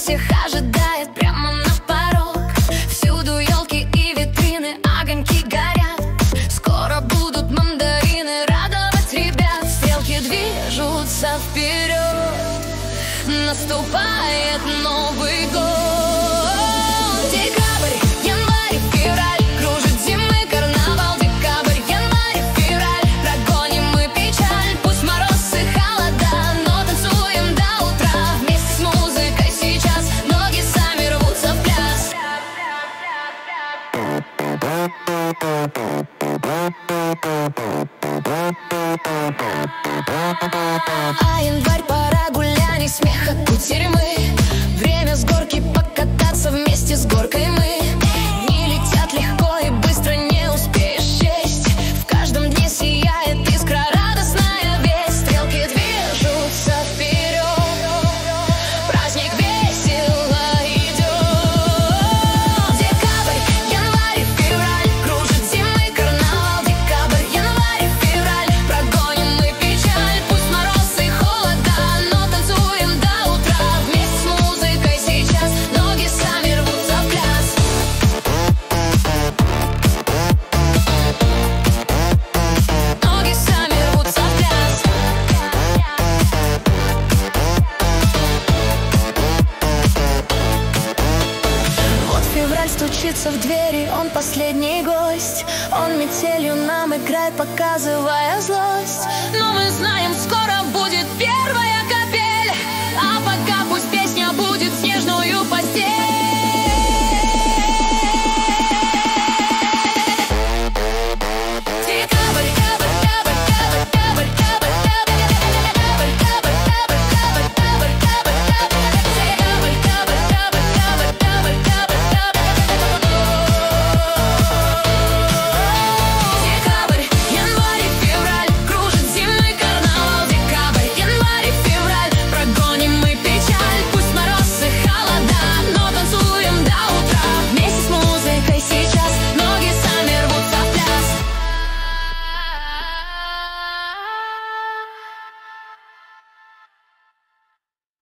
всех ожидает прямо на порог. Всюду елки и витрины, огоньки горят. Скоро будут мандарины радовать ребят. Стрелки движутся вперед, наступает Новый год. Декабрь, январь, февраль, кружит зимы карнавал. Декабрь, январь, февраль, прогоним мы печаль. Пусть мороз и холода, но танцуем до утра. Вместе с музыкой сейчас ноги сами рвутся в пляс. А январь, пора гуляний, смеха, кутерьмы. Время с горки покататься вместе с горкой мы. Дни летят легко и быстро, не успеешь счесть. В каждом дне сияет искра, радостная весть. Стрелки движутся вперед, праздник весело идет. Декабрь, январь, февраль, кружит зимы карнавал. Декабрь, январь, февраль, прогоним мы печаль. Пусть мороз и холода, но танцуем до утра. Вместе с музыкой сейчас ноги сами рвутся в пляс. Ноги сами рвутся в пляс. Вот февраль стучится в двери, он последний гость. Он метелью нам играет, показывая злость. Но мы